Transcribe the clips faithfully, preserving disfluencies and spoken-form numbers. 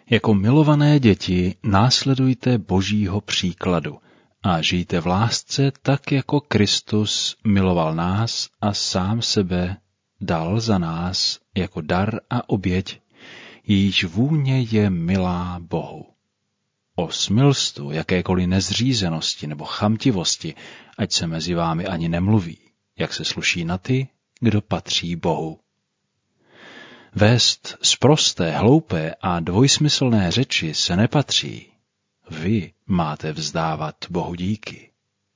Jako milované děti následujte Božího příkladu a žijte v lásce tak, jako Kristus miloval nás a sám sebe dal za nás jako dar a oběť, jejíž vůně je milá Bohu. O smilstvu, jakékoliv nezřízenosti nebo chamtivosti, ať se mezi vámi ani nemluví, jak se sluší na ty, kdo patří Bohu. Vést sprosté, hloupé a dvojsmyslné řeči se nepatří. Vy máte vzdávat Bohu díky.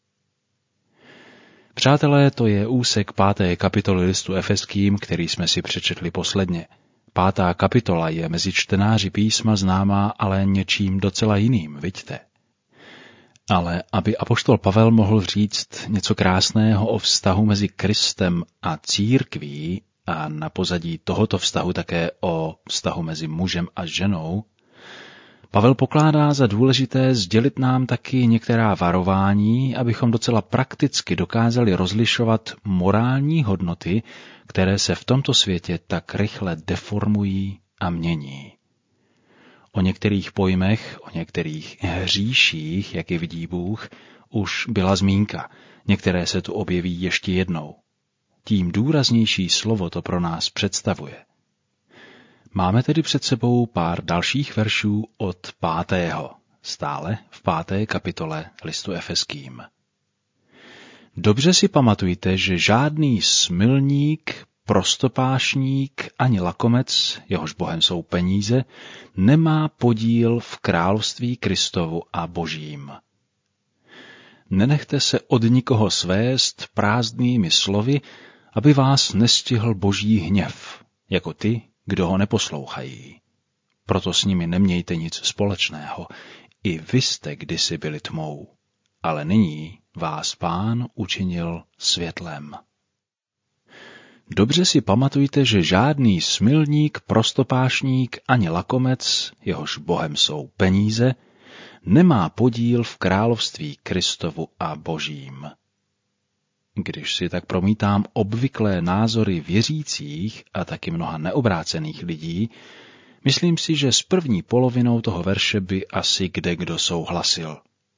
Přátelé, to je úsek páté kapitoly listu Efeským, který jsme si přečetli posledně. Pátá kapitola je mezi čtenáři písma známá, ale něčím docela jiným, viďte. Ale aby apoštol Pavel mohl říct něco krásného o vztahu mezi Kristem a církví a na pozadí tohoto vztahu také o vztahu mezi mužem a ženou, Pavel pokládá za důležité sdělit nám taky některá varování, abychom docela prakticky dokázali rozlišovat morální hodnoty, které se v tomto světě tak rychle deformují a mění. O některých pojmech, o některých hříších, jak je vidí Bůh, už byla zmínka, některé se tu objeví ještě jednou. Tím důraznější slovo to pro nás představuje. Máme tedy před sebou pár dalších veršů od pátého, stále v páté kapitole listu Efeským. Dobře si pamatujte, že žádný smilník, prostopášník ani lakomec, jehož bohem jsou peníze, nemá podíl v království Kristovu a Božím. Nenechte se od nikoho svést prázdnými slovy, aby vás nestihl Boží hněv, jako ty, kdo ho neposlouchají. Proto s nimi nemějte nic společného. I vy jste kdysi byli tmou, ale nyní vás Pán učinil světlem. Dobře si pamatujte, že žádný smilník, prostopášník ani lakomec, jehož bohem jsou peníze, nemá podíl v království Kristovu a Božím. Když si tak promítám obvyklé názory věřících a taky mnoha neobrácených lidí, myslím si, že s první polovinou toho verše by asi kdekdo souhlasil.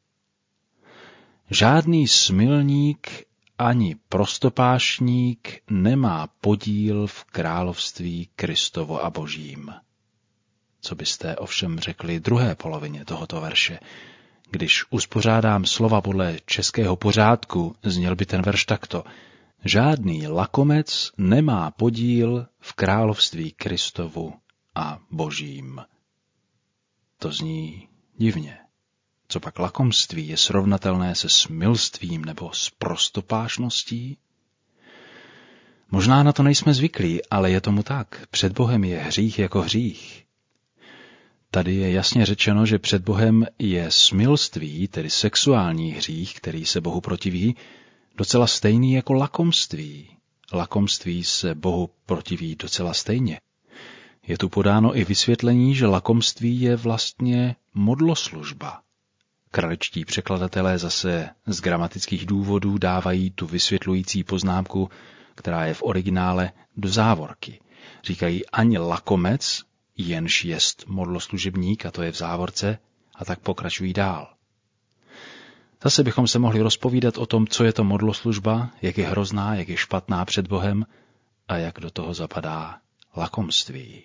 Žádný smilník ani prostopášník nemá podíl v království Kristovo a Božím. Co byste ovšem řekli druhé polovině tohoto verše? Když uspořádám slova podle českého pořádku, zněl by ten verš takto. Žádný lakomec nemá podíl v království Kristovu a Božím. To zní divně. Copak lakomství je srovnatelné se smilstvím nebo s prostopášností? Možná na to nejsme zvyklí, ale je tomu tak. Před Bohem je hřích jako hřích. Tady je jasně řečeno, že před Bohem je smilství, tedy sexuální hřích, který se Bohu protiví, docela stejný jako lakomství. Lakomství se Bohu protiví docela stejně. Je tu podáno i vysvětlení, že lakomství je vlastně modloslužba. Kraličtí překladatelé zase z gramatických důvodů dávají tu vysvětlující poznámku, která je v originále, do závorky. Říkají ani lakomec, jenž jest modloslužebník, a to je v závorce, a tak pokračují dál. Zase bychom se mohli rozpovídat o tom, co je to modloslužba, jak je hrozná, jak je špatná před Bohem a jak do toho zapadá lakomství.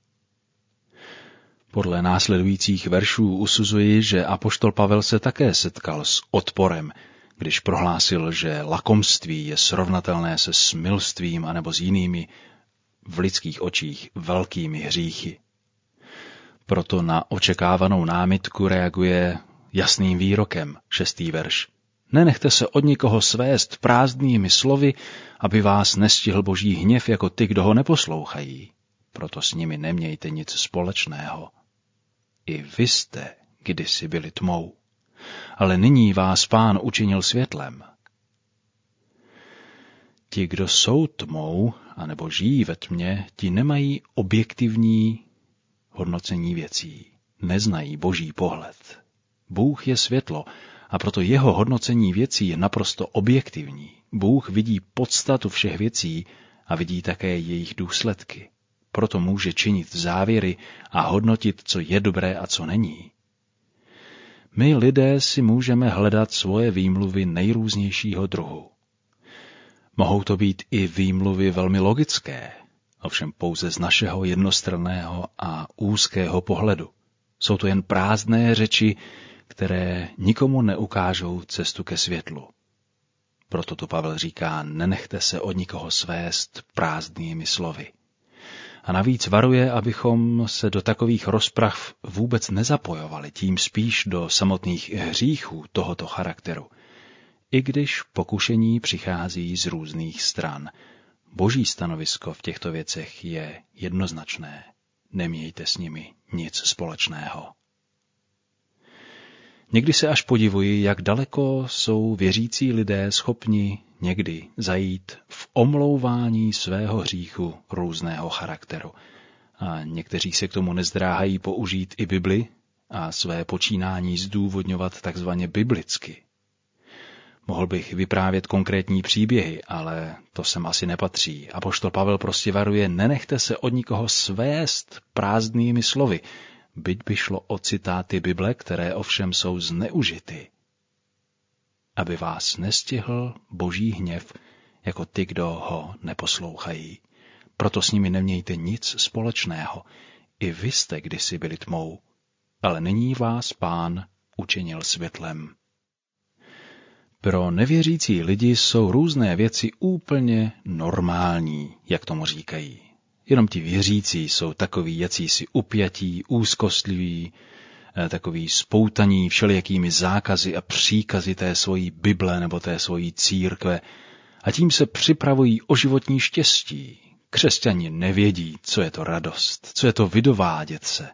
Podle následujících veršů usuzuji, že apoštol Pavel se také setkal s odporem, když prohlásil, že lakomství je srovnatelné se smilstvím anebo s jinými v lidských očích velkými hříchy. Proto na očekávanou námitku reaguje jasným výrokem, šestý verš. Nenechte se od nikoho svést prázdnými slovy, aby vás nestihl Boží hněv jako ty, kdo ho neposlouchají. Proto s nimi nemějte nic společného. I vy jste kdysi byli tmou, ale nyní vás Pán učinil světlem. Ti, kdo jsou tmou, anebo žijí ve tmě, ti nemají objektivní hodnocení věcí. Neznají Boží pohled. Bůh je světlo a proto jeho hodnocení věcí je naprosto objektivní. Bůh vidí podstatu všech věcí a vidí také jejich důsledky. proto může činit závěry a hodnotit, co je dobré a co není. My lidé si můžeme hledat svoje výmluvy nejrůznějšího druhu. Mohou to být i výmluvy velmi logické, ovšem pouze z našeho jednostranného a úzkého pohledu. Jsou to jen prázdné řeči, které nikomu neukážou cestu ke světlu. Proto tu Pavel říká, nenechte se od nikoho svést prázdnými slovy. A navíc varuje, abychom se do takových rozprav vůbec nezapojovali, tím spíš do samotných hříchů tohoto charakteru. I když pokušení přichází z různých stran. Boží stanovisko v těchto věcech je jednoznačné. Nemějte s nimi nic společného. Někdy se až podivuji, jak daleko jsou věřící lidé schopni někdy zajít v omlouvání svého hříchu různého charakteru. A někteří se k tomu nezdráhají použít i Bibli a své počínání zdůvodňovat takzvaně biblicky. Mohl bych vyprávět konkrétní příběhy, ale to sem asi nepatří. Apoštol Pavel prostě varuje, nenechte se od nikoho svést prázdnými slovy, byť by šlo o citáty Bible, které ovšem jsou zneužity. Aby vás nestihl Boží hněv, jako ty, kdo ho neposlouchají. Proto s nimi nemějte nic společného. I vy jste kdysi byli tmou, ale nyní vás Pán učinil světlem. Pro nevěřící lidi jsou různé věci úplně normální, jak tomu říkají. Jenom ti věřící jsou takoví jacísi upjatí, úzkostliví, takoví spoutaní všelijakými zákazy a příkazy té svojí Bible nebo té svojí církve a tím se připravují o životní štěstí. Křesťani nevědí, co je to radost, co je to vydovádět se.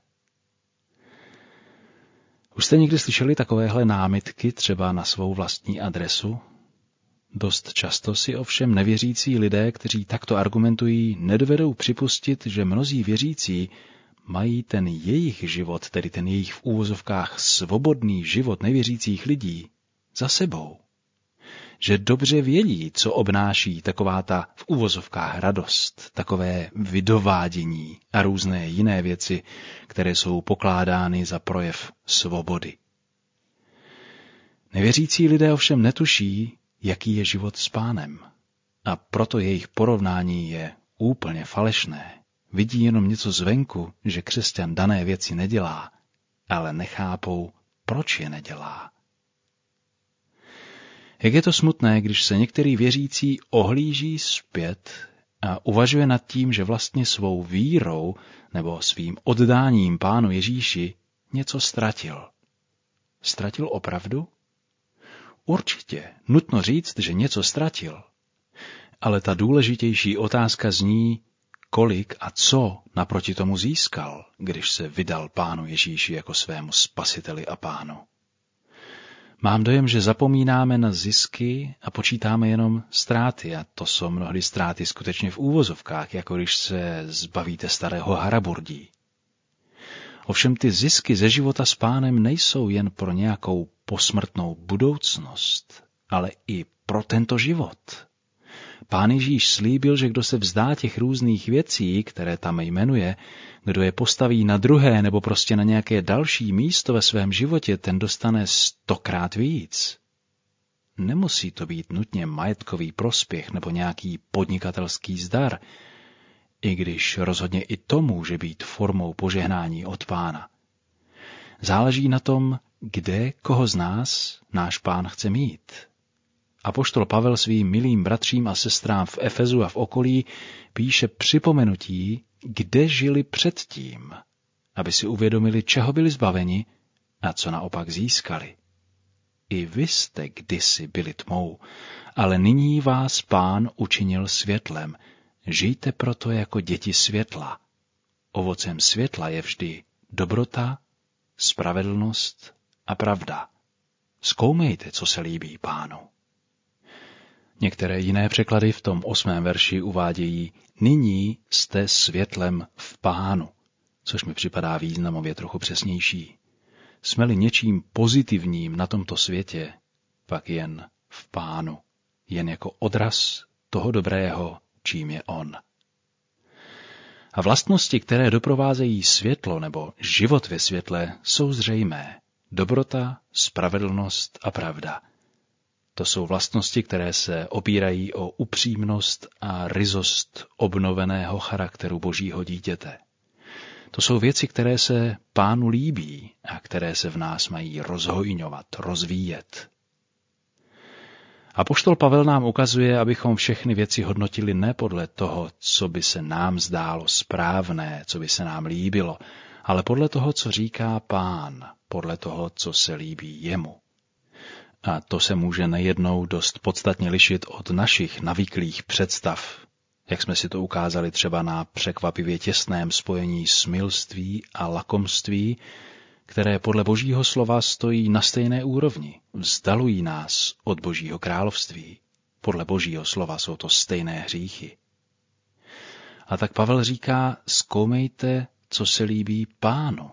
Už jste někdy slyšeli takovéhle námitky třeba na svou vlastní adresu? Dost často si ovšem nevěřící lidé, kteří takto argumentují, nedovedou připustit, že mnozí věřící mají ten jejich život, tedy ten jejich v úvozovkách svobodný život nevěřících lidí, za sebou. Že dobře vědí, co obnáší taková ta v úvozovkách radost, takové vydovádění a různé jiné věci, které jsou pokládány za projev svobody. Nevěřící lidé ovšem netuší, jaký je život s Pánem. A proto jejich porovnání je úplně falešné. Vidí jenom něco zvenku, že křesťan dané věci nedělá, ale nechápou, proč je nedělá. Jak je to smutné, když se některý věřící ohlíží zpět a uvažuje nad tím, že vlastně svou vírou nebo svým oddáním Pánu Ježíši něco ztratil. Ztratil opravdu? Určitě, nutno říct, že něco ztratil. Ale ta důležitější otázka zní, kolik a co naproti tomu získal, když se vydal Pánu Ježíši jako svému spasiteli a Pánu. Mám dojem, že zapomínáme na zisky a počítáme jenom ztráty, a to jsou mnohdy ztráty skutečně v úvozovkách, jako když se zbavíte starého haraburdí. Ovšem ty zisky ze života s Pánem nejsou jen pro nějakou posmrtnou budoucnost, ale i pro tento život. Pán Ježíš slíbil, že kdo se vzdá těch různých věcí, které tam jmenuje, kdo je postaví na druhé nebo prostě na nějaké další místo ve svém životě, ten dostane stokrát víc. Nemusí to být nutně majetkový prospěch nebo nějaký podnikatelský zdar, i když rozhodně i to může být formou požehnání od Pána. Záleží na tom, kde koho z nás náš Pán chce mít. Apoštol Pavel svým milým bratřím a sestrám v Efezu a v okolí píše připomenutí, kde žili předtím, aby si uvědomili, čeho byli zbaveni a co naopak získali. I vy jste kdysi byli tmou, ale nyní vás Pán učinil světlem. Žijte proto jako děti světla. Ovocem světla je vždy dobrota, spravedlnost a pravda. Zkoumejte, co se líbí Pánu. Některé jiné překlady v tom osmém verši uvádějí, nyní jste světlem v Pánu, což mi připadá významově trochu přesnější. Jsme-li něčím pozitivním na tomto světě, pak jen v Pánu, jen jako odraz toho dobrého, čím je on. A vlastnosti, které doprovázejí světlo nebo život ve světle, jsou zřejmé. Dobrota, spravedlnost a pravda. To jsou vlastnosti, které se opírají o upřímnost a ryzost obnoveného charakteru Božího dítěte. To jsou věci, které se Pánu líbí a které se v nás mají rozhojňovat, rozvíjet. Apoštol Pavel nám ukazuje, abychom všechny věci hodnotili ne podle toho, co by se nám zdálo správné, co by se nám líbilo, ale podle toho, co říká Pán, podle toho, co se líbí jemu. A to se může nejednou dost podstatně lišit od našich navyklých představ, jak jsme si to ukázali třeba na překvapivě těsném spojení smilství a lakomství, které podle Božího slova stojí na stejné úrovni, vzdalují nás od Božího království. Podle Božího slova jsou to stejné hříchy. A tak Pavel říká, zkoumejte, co se líbí Pánu.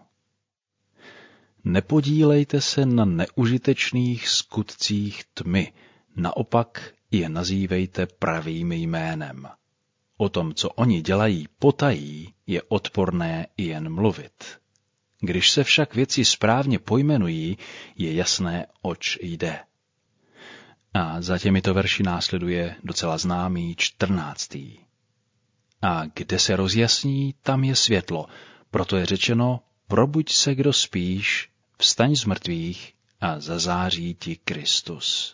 Nepodílejte se na neužitečných skutcích tmy, naopak je nazývejte pravým jménem. O tom, co oni dělají potají, je odporné jen mluvit. Když se však věci správně pojmenují, je jasné, oč jde. A za těmito verši následuje docela známý čtrnáctý. A kde se rozjasní, tam je světlo, proto je řečeno, probuď se, kdo spíš, vstaň z mrtvých a zazáří ti Kristus.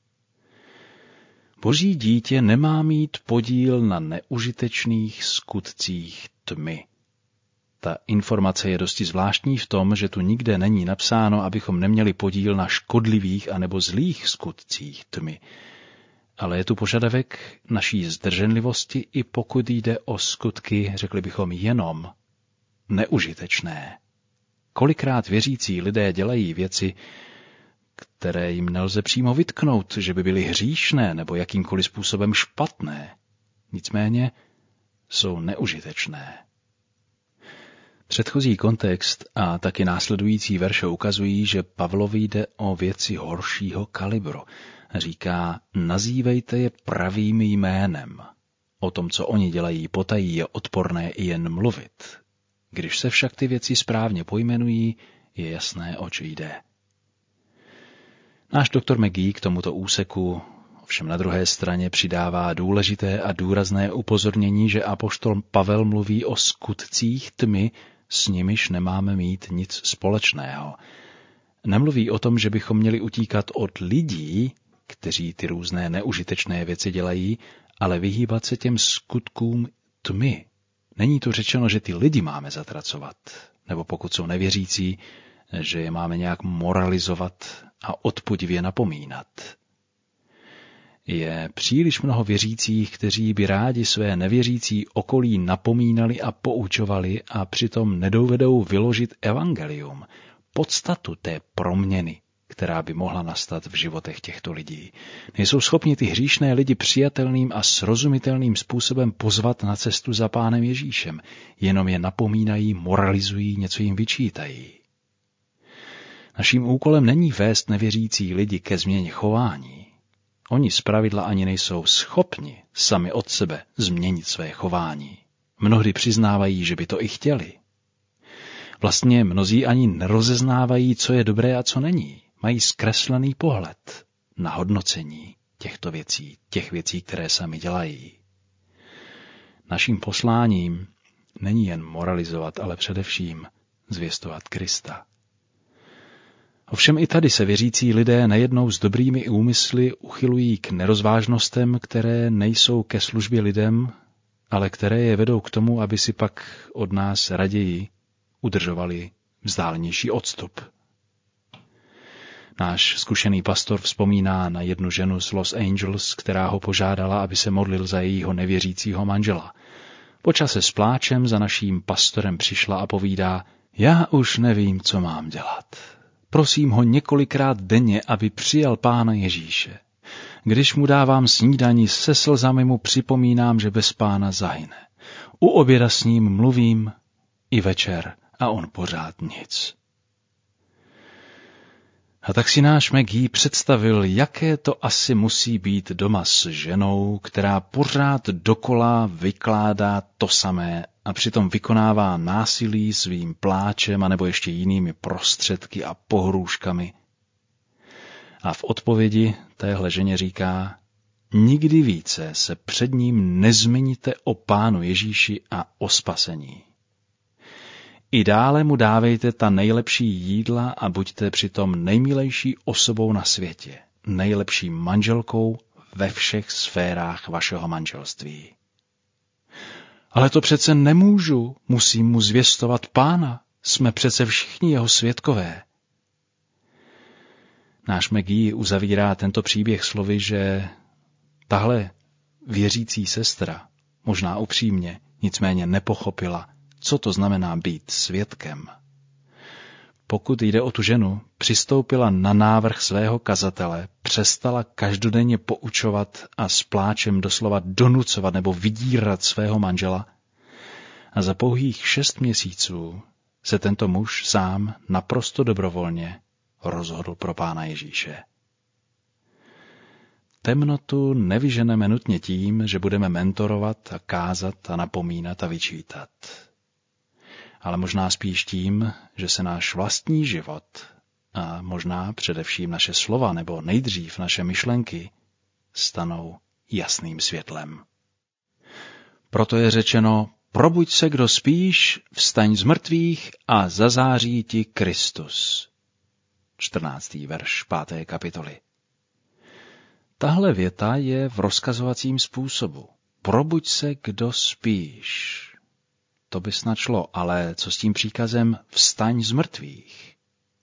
Boží dítě nemá mít podíl na neužitečných skutcích tmy. Ta informace je dosti zvláštní v tom, že tu nikde není napsáno, abychom neměli podíl na škodlivých anebo zlých skutcích tmy. Ale je tu požadavek naší zdrženlivosti, i pokud jde o skutky, řekli bychom jenom, neužitečné. Kolikrát věřící lidé dělají věci, které jim nelze přímo vytknout, že by byly hříšné nebo jakýmkoliv způsobem špatné. Nicméně jsou neužitečné. Předchozí kontext a taky následující verše ukazují, že Pavlovi jde o věci horšího kalibru. Říká, nazývejte je pravým jménem. O tom, co oni dělají potají, je odporné i jen mluvit. Když se však ty věci správně pojmenují, je jasné, oč jde. Náš doktor McGee k tomuto úseku ovšem na druhé straně přidává důležité a důrazné upozornění, že apoštol Pavel mluví o skutcích tmy, s nimiž nemáme mít nic společného. Nemluví o tom, že bychom měli utíkat od lidí, kteří ty různé neužitečné věci dělají, ale vyhýbat se těm skutkům tmy. Není to řečeno, že ty lidi máme zatracovat, nebo pokud jsou nevěřící, že je máme nějak moralizovat a odpudivě napomínat. Je příliš mnoho věřících, kteří by rádi své nevěřící okolí napomínali a poučovali a přitom nedovedou vyložit evangelium, podstatu té proměny, která by mohla nastat v životech těchto lidí. Nejsou schopni ty hříšné lidi přijatelným a srozumitelným způsobem pozvat na cestu za Pánem Ježíšem, jenom je napomínají, moralizují, něco jim vyčítají. Naším úkolem není vést nevěřící lidi ke změně chování. Oni zpravidla ani nejsou schopni sami od sebe změnit své chování. Mnohdy přiznávají, že by to i chtěli. Vlastně mnozí ani nerozeznávají, co je dobré a co není. Mají zkreslený pohled na hodnocení těchto věcí, těch věcí, které sami dělají. Naším posláním není jen moralizovat, ale především zvěstovat Krista. Ovšem i tady se věřící lidé nejednou s dobrými úmysly uchylují k nerozvážnostem, které nejsou ke službě lidem, ale které je vedou k tomu, aby si pak od nás raději udržovali vzdálenější odstup. Náš zkušený pastor vzpomíná na jednu ženu z Los Angeles, která ho požádala, aby se modlil za jejího nevěřícího manžela. Po čase s pláčem za naším pastorem přišla a povídá, já už nevím, co mám dělat. Prosím ho několikrát denně, aby přijal Pána Ježíše. Když mu dávám snídani, se slzami mu připomínám, že bez Pána zahyne. U oběda s ním mluvím i večer a on pořád nic. A tak si náš McGee představil, jaké to asi musí být doma s ženou, která pořád dokola vykládá to samé a přitom vykonává násilí svým pláčem anebo ještě jinými prostředky a pohrůžkami. A v odpovědi téhle ženě říká: nikdy více se před ním nezmiňte o Pánu Ježíši a o spasení. I dále mu dávejte ta nejlepší jídla a buďte přitom nejmilejší osobou na světě, nejlepší manželkou ve všech sférách vašeho manželství. Ale to přece nemůžu, musím mu zvěstovat Pána, jsme přece všichni jeho svědkové. Náš McGee uzavírá tento příběh slovy, že tahle věřící sestra, možná upřímně, nicméně nepochopila, co to znamená být svědkem. Pokud jde o tu ženu, přistoupila na návrh svého kazatele, přestala každodenně poučovat a s pláčem doslova donucovat nebo vydírat svého manžela a za pouhých šest měsíců se tento muž sám naprosto dobrovolně rozhodl pro Pána Ježíše. Temnotu nevyženeme nutně tím, že budeme mentorovat a kázat a napomínat a vyčítat. Ale možná spíš tím, že se náš vlastní život a možná především naše slova nebo nejdřív naše myšlenky stanou jasným světlem. Proto je řečeno: probuď se, kdo spíš, vstaň z mrtvých a zazáří ti Kristus. čtrnáctý verš páté kapitoly. Tahle věta je v rozkazovacím způsobu. Probuď se, kdo spíš. To by snad šlo, ale co s tím příkazem vstaň z mrtvých?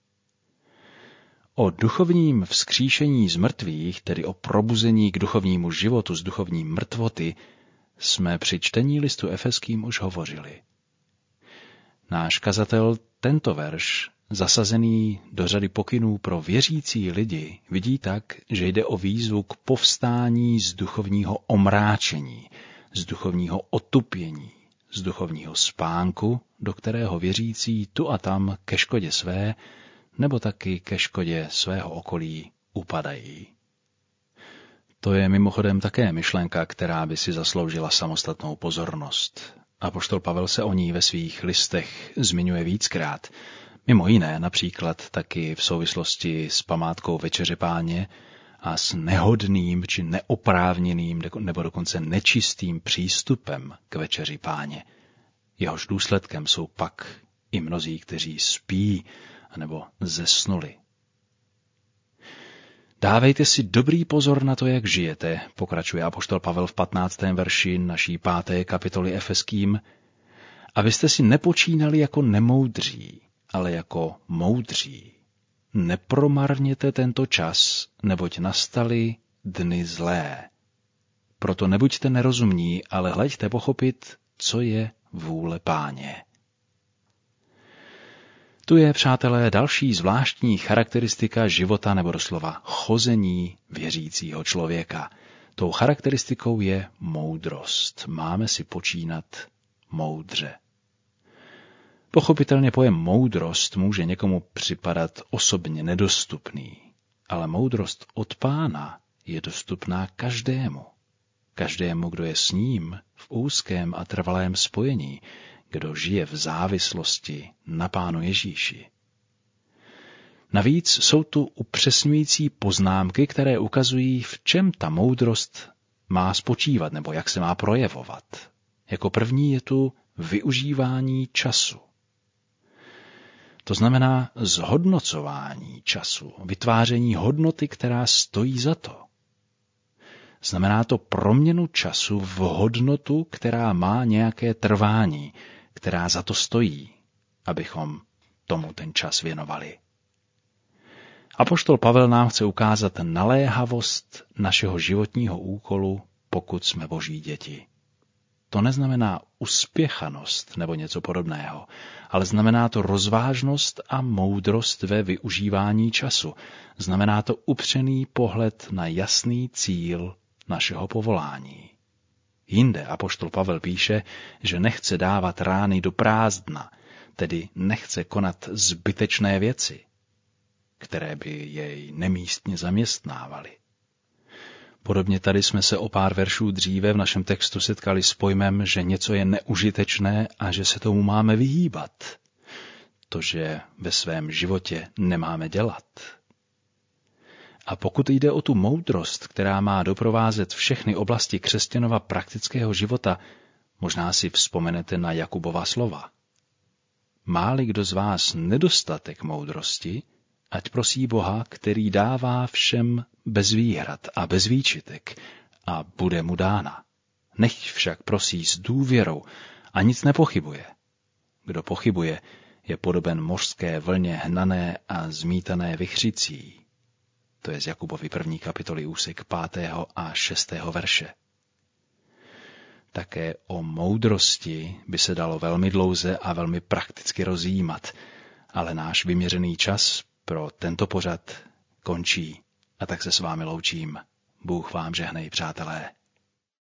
O duchovním vzkříšení z mrtvých, tedy o probuzení k duchovnímu životu z duchovní mrtvoty, jsme při čtení listu Efeským už hovořili. Náš kazatel tento verš, zasazený do řady pokynů pro věřící lidi, vidí tak, že jde o výzvu k povstání z duchovního omráčení, z duchovního otupění, z duchovního spánku, do kterého věřící tu a tam ke škodě své nebo taky ke škodě svého okolí upadají. To je mimochodem také myšlenka, která by si zasloužila samostatnou pozornost. Apoštol Pavel se o ní ve svých listech zmiňuje víckrát, mimo jiné například taky v souvislosti s památkou Večeře Páně a s nehodným či neoprávněným nebo dokonce nečistým přístupem k Večeři Páně. Jehož důsledkem jsou pak i mnozí, kteří spí nebo zesnuli. Dávejte si dobrý pozor na to, jak žijete, pokračuje apoštol Pavel v patnáctém verši naší páté kapitoly Efeským, abyste si nepočínali jako nemoudří, ale jako moudří. Nepromarněte tento čas, neboť nastaly dny zlé. Proto nebuďte nerozumní, ale hleďte pochopit, co je vůle Páně. Tu je, přátelé, další zvláštní charakteristika života nebo doslova chození věřícího člověka. Tou charakteristikou je moudrost. Máme si počínat moudře. Pochopitelně pojem moudrost může někomu připadat osobně nedostupný, ale moudrost od Pána je dostupná každému. Každému, kdo je s ním v úzkém a trvalém spojení, kdo žije v závislosti na Pánu Ježíši. Navíc jsou tu upřesňující poznámky, které ukazují, v čem ta moudrost má spočívat nebo jak se má projevovat. Jako první je tu využívání času. To znamená zhodnocování času, vytváření hodnoty, která stojí za to. Znamená to proměnu času v hodnotu, která má nějaké trvání, která za to stojí, abychom tomu ten čas věnovali. Apoštol Pavel nám chce ukázat naléhavost našeho životního úkolu, pokud jsme Boží děti. To neznamená uspěchanost nebo něco podobného, ale znamená to rozvážnost a moudrost ve využívání času. Znamená to upřený pohled na jasný cíl našeho povolání. Jinde apoštol Pavel píše, že nechce dávat rány do prázdna, tedy nechce konat zbytečné věci, které by jej nemístně zaměstnávaly. Podobně tady jsme se o pár veršů dříve v našem textu setkali s pojmem, že něco je neužitečné a že se tomu máme vyhýbat. To, že ve svém životě nemáme dělat. A pokud jde o tu moudrost, která má doprovázet všechny oblasti křesťanova praktického života, možná si vzpomenete na Jakubova slova. Má-li kdo z vás nedostatek moudrosti, ať prosí Boha, který dává všem bez výhrad a bez výčitek, a bude mu dána. Nechť však prosí s důvěrou a nic nepochybuje. Kdo pochybuje, je podoben mořské vlně hnané a zmítané vichřicí. To je z Jakubovy první kapitoly úsek pátého a šestého verše. Také o moudrosti by se dalo velmi dlouze a velmi prakticky rozjímat, ale náš vyměřený čas pro tento pořad končí a tak se s vámi loučím. Bůh vám žehnej, přátelé.